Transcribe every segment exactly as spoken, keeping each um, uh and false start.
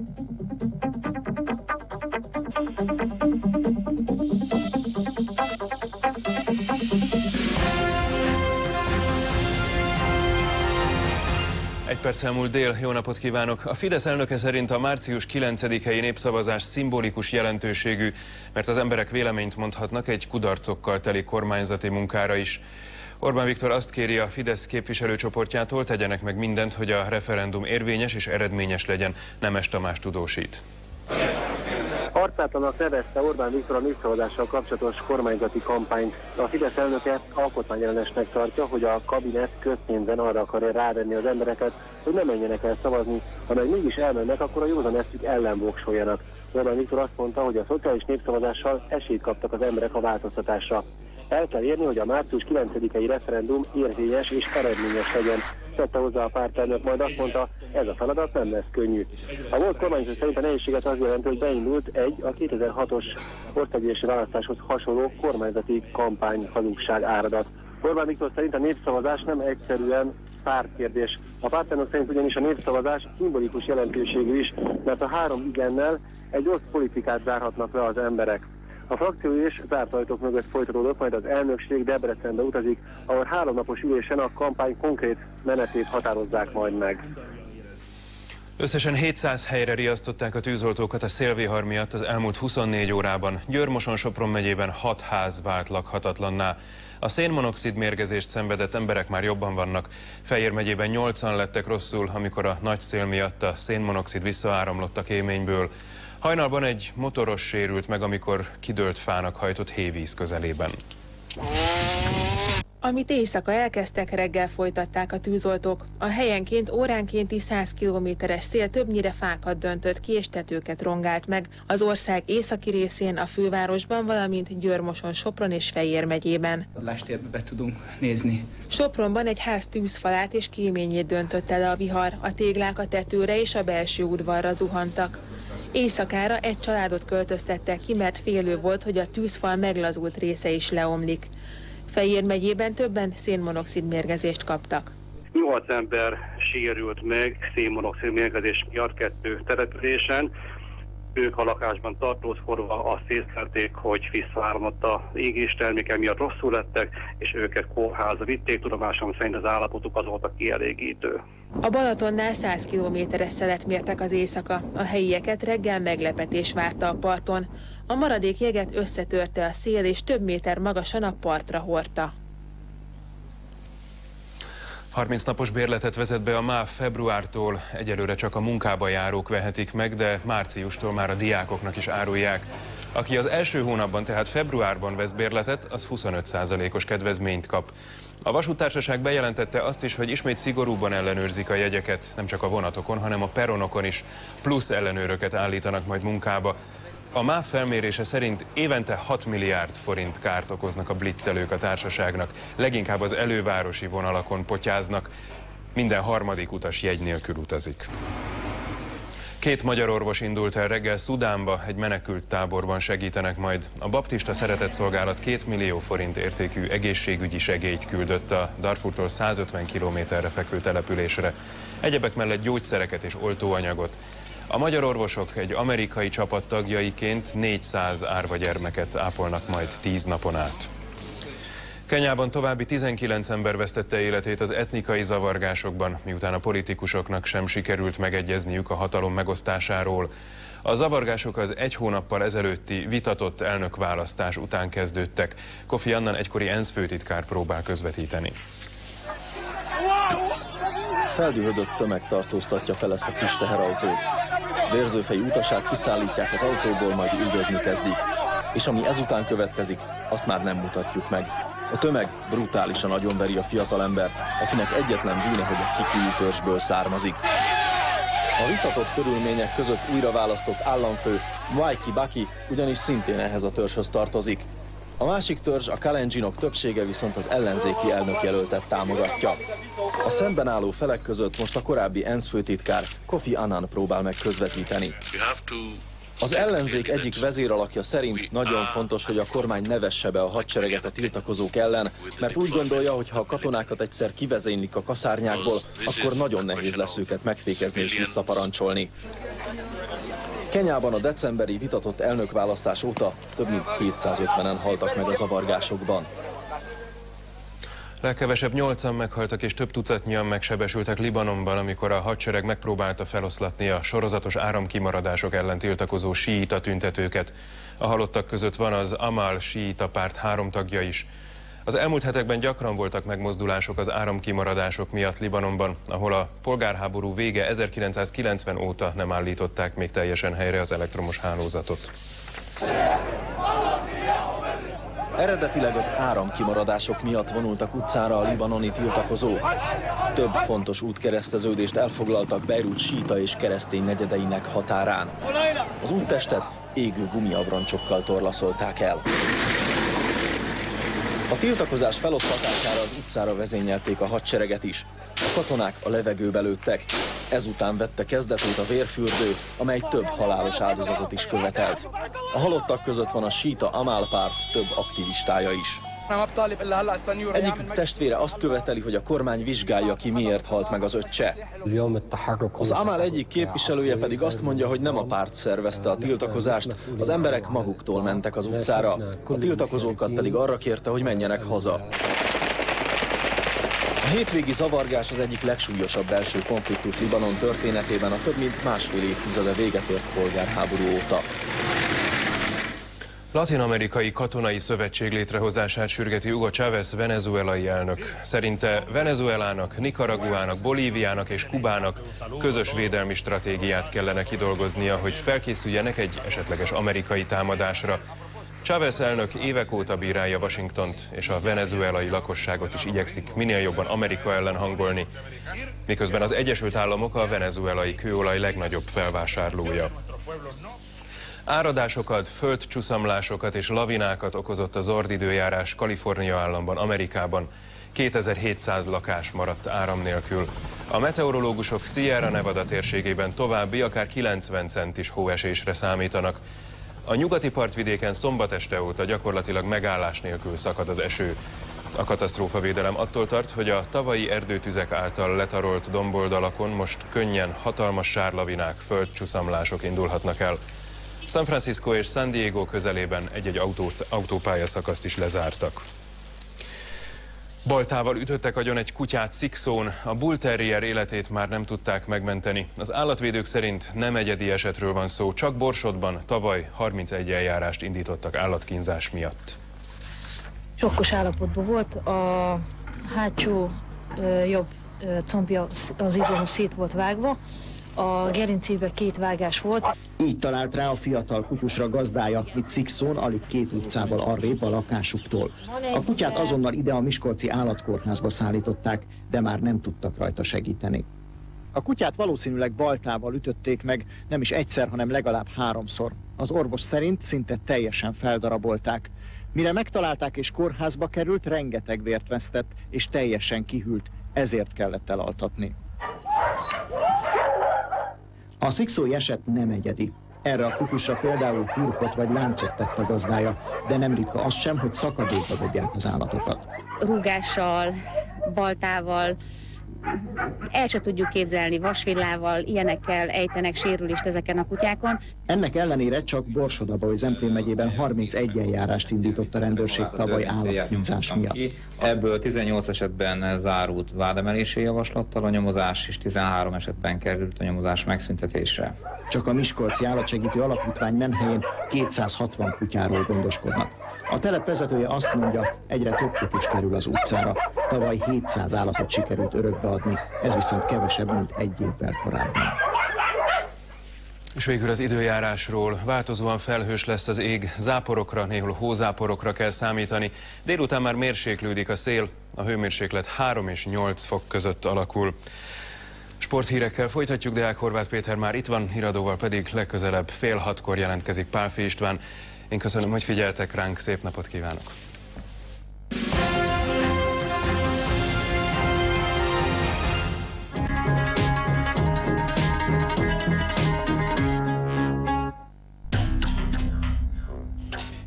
Egy perc elmúlt dél, jó napot kívánok! A Fidesz elnöke szerint a március kilencedikai népszavazás szimbolikus jelentőségű, mert az emberek véleményt mondhatnak egy kudarcokkal teli kormányzati munkára is. Orbán Viktor azt kéri a Fidesz képviselőcsoportjától, tegyenek meg mindent, hogy a referendum érvényes és eredményes legyen. Nemes Tamás tudósít. Arcátlanak nevezte Orbán Viktor a népszavazással kapcsolatos kormányzati kampányt. A Fidesz elnöke alkotmányellenesnek tartja, hogy a kabinet közpénzen arra akarja rávenni az embereket, hogy ne menjenek el szavazni, hanem mégis elmennek, akkor a józan eszük ellen voksoljanak. Orbán Viktor azt mondta, hogy a szociális népszavazással esélyt kaptak az emberek a változtatásra. El kell érni, hogy a március kilencedikei referendum érvényes és eredményes legyen. Tette hozzá a pártelnök, majd azt mondta, ez a feladat nem lesz könnyű. A volt kormányzat szerint a nehézséget az jelenti, hogy beindult egy a kétezer-hatos országgyűlési választáshoz hasonló kormányzati kampány hazugság áradat. Orbán Viktor szerint a népszavazás nem egyszerűen pártkérdés. A pártelnök szerint ugyanis a népszavazás szimbolikus jelentőségű is, mert a három igennel egy rossz politikát zárhatnak le az emberek. A frakcióülés zárt ajtók mögött folytatódott, majd az elnökség Debrecenbe utazik, ahol háromnapos ülésen a kampány konkrét menetét határozzák majd meg. Összesen hétszáz helyre riasztották a tűzoltókat a szélvihar miatt az elmúlt huszonnégy órában. Győr-Moson-Sopron megyében hat ház vált lakhatatlanná. A szénmonoxid mérgezést szenvedett emberek már jobban vannak. Fejér megyében nyolcan lettek rosszul, amikor a nagy szél miatt a szénmonoxid visszaáramlott a kéményből. Hajnalban egy motoros sérült meg, amikor kidőlt fának hajtott hévíz közelében. Amit éjszaka elkezdtek, reggel folytatták a tűzoltók. A helyenként óránkénti száz kilométeres szél többnyire fákat döntött ki és tetőket rongált meg az ország északi részén, a fővárosban, valamint Győr-Moson-Sopron és Fejér megyében. A lástérbe be tudunk nézni. Sopronban egy ház tűzfalát és kéményét döntött el a vihar. A téglák a tetőre és a belső udvarra zuhantak. Éjszakára egy családot költöztettek ki, mert félő volt, hogy a tűzfal meglazult része is leomlik. Fejér megyében többen szénmonoxid mérgezést kaptak. Nyolc ember sérült meg szénmonoxid mérgezés miatt kettő településen. Ők a lakásban tartózkodva azt észlelték, hogy visszaáramlott az égésterméke miatt, rosszul lettek, és őket kórházba vitték. Tudomásom szerint az állapotuk azóta kielégítő. A Balatonnál száz kilométeres szelet mértek az éjszaka. A helyieket reggel meglepetés várta a parton. A maradék jeget összetörte a szél, és több méter magasan a partra hordta. harminc napos bérletet vezet be a MÁV februártól. Egyelőre csak a munkába járók vehetik meg, de márciustól már a diákoknak is árulják. Aki az első hónapban, tehát februárban vesz bérletet, az huszonöt százalékos kedvezményt kap. A vasúttársaság bejelentette azt is, hogy ismét szigorúbban ellenőrzik a jegyeket, nem csak a vonatokon, hanem a peronokon is. Plusz ellenőröket állítanak majd munkába. A MÁV felmérése szerint évente hat milliárd forint kárt okoznak a blitzelők a társaságnak. Leginkább az elővárosi vonalakon potyáznak. Minden harmadik utas jegy nélkül utazik. Két magyar orvos indult el reggel Szudánba, egy menekült táborban segítenek majd. A baptista szeretetszolgálat két millió forint értékű egészségügyi segélyt küldött a Darfurtól százötven kilométerre fekvő településre. Egyebek mellett gyógyszereket és oltóanyagot. A magyar orvosok egy amerikai csapat tagjaiként négyszáz árva gyermeket ápolnak majd tíz napon át. Kenyában további tizenkilenc ember vesztette életét az etnikai zavargásokban, miután a politikusoknak sem sikerült megegyezniük a hatalom megosztásáról. A zavargások az egy hónappal ezelőtti vitatott elnökválasztás után kezdődtek. Kofi Annan egykori ENSZ főtitkár próbál közvetíteni. Feldühödött tömeg tartóztatja fel ezt a kis teherautót. Vérzőfejű utasát kiszállítják az autóból, majd üldözni kezdik. És ami ezután következik, azt már nem mutatjuk meg. A tömeg brutálisan agyonveri a fiatalembert, akinek egyetlen bűne, hogy a kikuyu törzsből származik. A vitatott körülmények között újra választott államfő, Mwai Kibaki, ugyanis szintén ehhez a törzshöz tartozik. A másik törzs, a Kalenjinok többsége viszont az ellenzéki elnökjelöltet támogatja. A szemben álló felek között most a korábbi ENSZ főtitkár Kofi Annan próbál meg közvetíteni. Az ellenzék egyik vezéralakja szerint nagyon fontos, hogy a kormány ne vesse be a hadsereget a tiltakozók ellen, mert úgy gondolja, hogy ha a katonákat egyszer kivezénylik a kaszárnyákból, akkor nagyon nehéz lesz őket megfékezni és visszaparancsolni. Kenyában a decemberi vitatott elnökválasztás óta több mint kétszázötvenen haltak meg a zavargásokban. Legkevesebb nyolcan meghaltak és több tucatnyian megsebesültek Libanonban, amikor a hadsereg megpróbálta feloszlatni a sorozatos áramkimaradások ellen tiltakozó síita tüntetőket. A halottak között van az Amal síita párt három tagja is. Az elmúlt hetekben gyakran voltak megmozdulások az áramkimaradások miatt Libanonban, ahol a polgárháború vége ezerkilencszázkilencven óta nem állították még teljesen helyre az elektromos hálózatot. Eredetileg az áramkimaradások miatt vonultak utcára a libanoni tiltakozók. Több fontos útkereszteződést elfoglaltak Beirut síita és keresztény negyedeinek határán. Az úttestet égő gumiabrancsokkal torlaszolták el. A tiltakozás feloszlatására az utcára vezényelték a hadsereget is. A katonák a levegőbe lőttek. Ezután vette kezdetét a vérfürdő, amely több halálos áldozatot is követelt. A halottak között van a síita Amal párt több aktivistája is. Egyikük testvére azt követeli, hogy a kormány vizsgálja ki, miért halt meg az öccse. Az Amal egyik képviselője pedig azt mondja, hogy nem a párt szervezte a tiltakozást, az emberek maguktól mentek az utcára. A tiltakozókat pedig arra kérte, hogy menjenek haza. A hétvégi zavargás az egyik legsúlyosabb belső konfliktus Libanon történetében a több mint másfél évtizede véget ért polgárháború óta. Latin-amerikai katonai szövetség létrehozását sürgeti Hugo Chávez venezuelai elnök. Szerinte Venezuelának, Nicaraguának, Bolíviának és Kubának közös védelmi stratégiát kellene kidolgoznia, hogy felkészüljenek egy esetleges amerikai támadásra. Chávez elnök évek óta bírálja Washingtont, és a venezuelai lakosságot is igyekszik minél jobban Amerika ellen hangolni, miközben az Egyesült Államok a venezuelai kőolaj legnagyobb felvásárlója. Áradásokat, földcsuszamlásokat és lavinákat okozott az ordidőjárás Kalifornia államban, Amerikában. kétezer-hétszáz lakás maradt áram nélkül. A meteorológusok Sierra Nevada térségében további, akár kilencven centis hóesésre számítanak. A nyugati partvidéken szombat este óta gyakorlatilag megállás nélkül szakad az eső. A katasztrófavédelem attól tart, hogy a tavalyi erdőtüzek által letarolt domboldalakon most könnyen hatalmas sárlavinák, földcsuszamlások indulhatnak el. San Francisco és San Diego közelében egy-egy autó, autópályaszakaszt is lezártak. Baltával ütöttek agyon egy kutyát Szikszón, a Bull Terrier életét már nem tudták megmenteni. Az állatvédők szerint nem egyedi esetről van szó, csak Borsodban tavaly harmincegy eljárást indítottak állatkínzás miatt. Sokkos állapotban volt, a hátsó ö, jobb ö, combja az izom szét volt vágva, a gerincébe két vágás volt. Így talált rá a fiatal kutyusra gazdája, itt Szikszón, alig két utcával arrébb a lakásuktól. A kutyát azonnal ide a miskolci állatkórházba szállították, de már nem tudtak rajta segíteni. A kutyát valószínűleg baltával ütötték meg, nem is egyszer, hanem legalább háromszor. Az orvos szerint szinte teljesen feldarabolták. Mire megtalálták és kórházba került, rengeteg vért vesztett, és teljesen kihűlt, ezért kellett elaltatni. A szikszói eset nem egyedi. Erre a kutyusra például hurkot vagy láncot tett a gazdája, de nem ritka az sem, hogy szakadékba dobják az állatokat. Rúgással, baltával, el se tudjuk képzelni, vasvillával, ilyenekkel ejtenek sérülést ezeken a kutyákon. Ennek ellenére csak Borsod-Abaúj Zemplén megyében harmincegy eljárást indított a rendőrség tavaly állatkínzás miatt. Ebből tizennyolc esetben zárult vádemelési javaslattal, a nyomozás is tizenhárom esetben került a nyomozás megszüntetésre. Csak a Miskolci Állatsegítő Alapítvány menhelyén kétszázhatvan kutyáról gondoskodnak. A telep vezetője azt mondja, egyre több kutyus kerül az utcára. Tavaly hétszáz állatot sikerült örökbe adni, ez viszont kevesebb, mint egy évvel korábban. És végül az időjárásról. Változóan felhős lesz az ég, záporokra, néhol hózáporokra kell számítani. Délután már mérséklődik a szél, a hőmérséklet három és nyolc fok között alakul. Sporthírekkel folytatjuk, Deák Horváth Péter már itt van, híradóval pedig legközelebb fél hatkor jelentkezik Pálffy István. Én köszönöm, hogy figyeltek ránk, szép napot kívánok!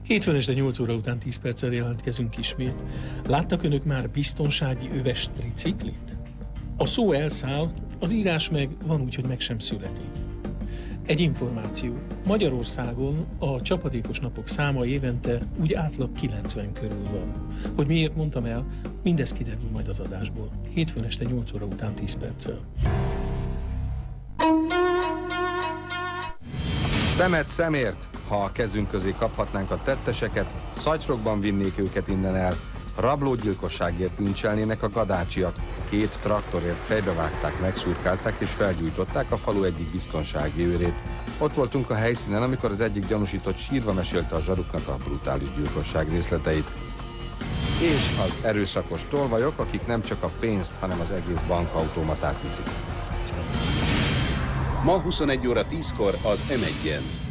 Hétfőn este nyolc óra után tíz perccel jelentkezünk ismét. Láttak önök már biztonsági öves triciklit? A szó elszáll, az írás meg van úgy, hogy meg sem születik. Egy információ. Magyarországon a csapadékos napok száma évente úgy átlag kilencven körül van. Hogy miért mondtam el, mindez kiderül majd az adásból. Hétfőn este nyolc óra után tíz perccel. Szemet szemért, ha a kezünk közé kaphatnánk a tetteseket, szatyrokban vinnék őket innen el. Rablógyilkosságért lincselnének a gadácsiak. Két traktorért fejbevágták, megszurkálták és felgyújtották a falu egyik biztonsági őrét. Ott voltunk a helyszínen, amikor az egyik gyanúsított sírva mesélte a zsaruknak a brutális gyilkosság részleteit. És az erőszakos tolvajok, akik nem csak a pénzt, hanem az egész bankautomatát viszik. Ma huszonegy óra tízkor az em egyen.